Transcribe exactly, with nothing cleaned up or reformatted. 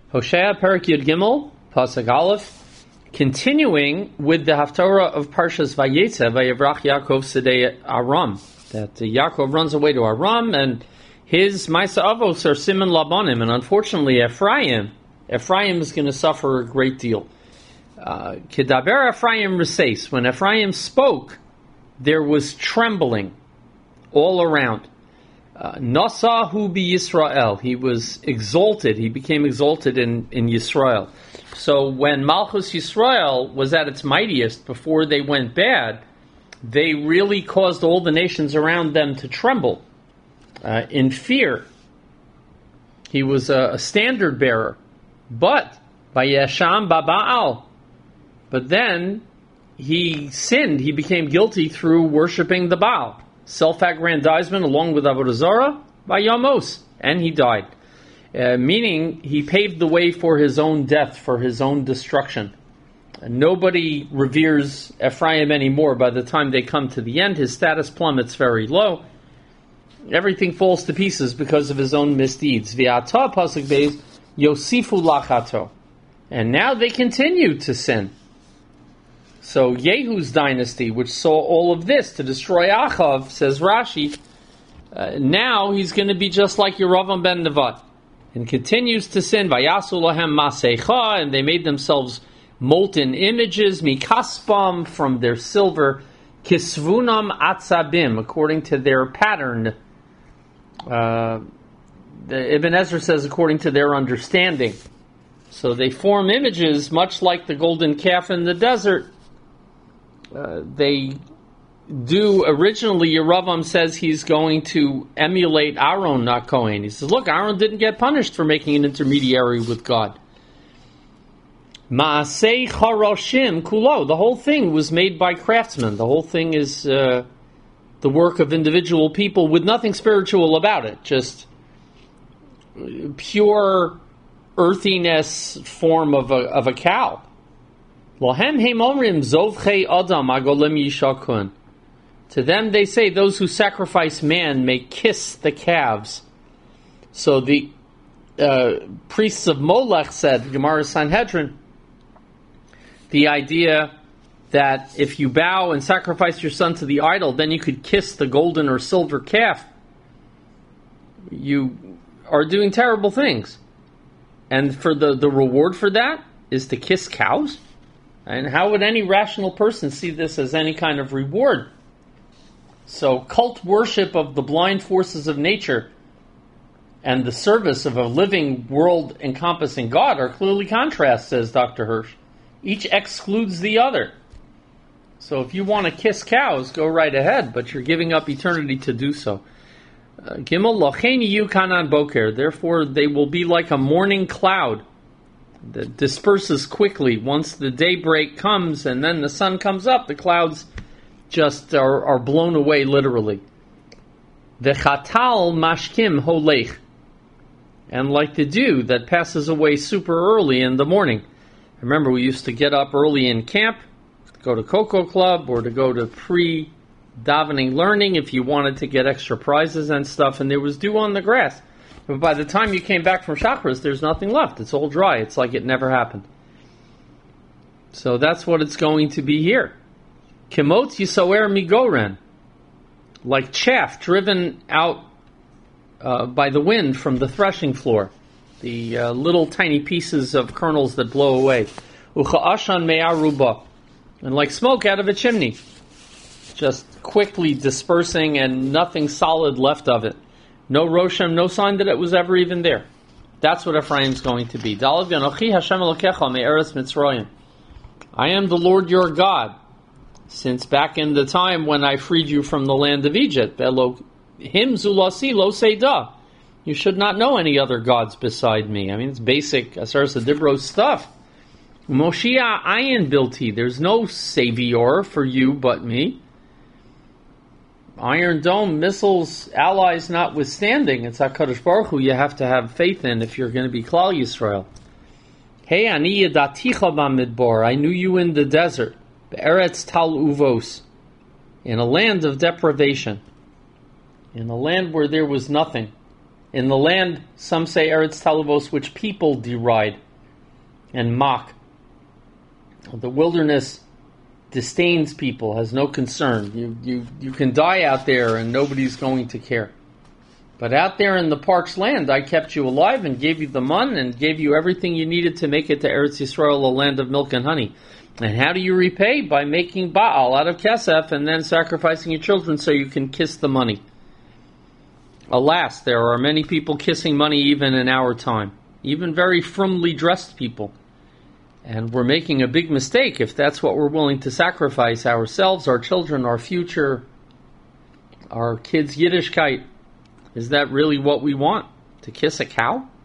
Hosea Perek Yud Gimel, Pasuk Aleph, continuing with the Haftarah of Parshas Vayetze, Vayevrach Yaakov Sedei Aram, that uh, Yaakov runs away to Aram, and his Maisa Avos are Siman Labanim, and unfortunately Ephraim, Ephraim is going to suffer a great deal. Kedaber uh, Ephraim Reseis, when Ephraim spoke, there was trembling all around. Nasahu bi Yisrael. He was exalted. He became exalted in, in Yisrael. So when Malchus Yisrael was at its mightiest, before they went bad, they really caused all the nations around them to tremble uh, in fear. He was a, a standard bearer. But, Vayesham Baba'al. But then, he sinned. He became guilty through worshiping the Baal. Self-aggrandizement along with Avodah Zarah by Yamos, and he died. Uh, meaning, he paved the way for his own death, for his own destruction. And nobody reveres Ephraim anymore. By the time they come to the end, his status plummets very low. Everything falls to pieces because of his own misdeeds. V'ata pasuk beis Yosifu lachato. And now they continue to sin. So Yehu's dynasty, which saw all of this to destroy Achav, says Rashi, uh, now he's going to be just like Yeravam ben Nevat, and continues to sin. Vayasu lahem masecha, and they made themselves molten images, mikaspam, from their silver, kisvunam atzabim, according to their pattern. Uh, the Ibn Ezra says according to their understanding. So they form images much like the golden calf in the desert. Uh, they do, originally, Yeravam says he's going to emulate Aaron, not Kohen. He says, look, Aaron didn't get punished for making an intermediary with God. Ma'asei Charoshim Kulo. The whole thing was made by craftsmen. The whole thing is uh, the work of individual people with nothing spiritual about it. Just pure earthiness form of a, of a cow. To them they say, those who sacrifice man may kiss the calves. So the uh, priests of Molech said, Gemara Sanhedrin, the idea that if you bow and sacrifice your son to the idol, then you could kiss the golden or silver calf. You are doing terrible things. And for the, the reward for that is to kiss cows? And how would any rational person see this as any kind of reward? So cult worship of the blind forces of nature and the service of a living world-encompassing God are clearly contrasts, says Doctor Hirsch. Each excludes the other. So if you want to kiss cows, go right ahead, but you're giving up eternity to do so. Gimel lochein yu kanan boker. Therefore they will be like a morning cloud that disperses quickly once the daybreak comes, and then the sun comes up, the clouds just are, are blown away literally. V'chatal mashkim holech. And like the dew that passes away super early in the morning. Remember, we used to get up early in camp, go to Cocoa Club, or to go to pre-davening learning if you wanted to get extra prizes and stuff, and there was dew on the grass. But by the time you came back from Shachris, there's nothing left. It's all dry. It's like it never happened. So that's what it's going to be here. Kimot yisoer migoren. Like chaff driven out uh, by the wind from the threshing floor. The uh, little tiny pieces of kernels that blow away. Ucha'ashan me'aruba. And like smoke out of a chimney. Just quickly dispersing and nothing solid left of it. No Roshem, no sign that it was ever even there. That's what Ephraim's going to be. I am the Lord your God, since back in the time when I freed you from the land of Egypt. You should not know any other gods beside me. I mean, it's basic Aseres Dibros stuff. Moshia ayin bilti. There's no savior for you but me. Iron Dome missiles, allies notwithstanding, it's HaKadosh Baruch Hu you have to have faith in if you're going to be Klal Yisrael. Hey, ani yadaticha b'midbar. I knew you in the desert, be'eretz tal uvos, in a land of deprivation, in a land where there was nothing. In the land, some say Eretz Talavos, which people deride and mock. The wilderness disdains people, has no concern. You, you, you can die out there and nobody's going to care. But out there in the parched land, I kept you alive and gave you the mun and gave you everything you needed to make it to Eretz Yisrael, a land of milk and honey. And how do you repay? By making Baal out of Kesef and then sacrificing your children so you can kiss the money. Alas, there are many people kissing money even in our time. Even very frumly dressed people. And we're making a big mistake if that's what we're willing to sacrifice, ourselves, our children, our future, our kids' Yiddishkeit. Is that really what we want? To kiss a cow?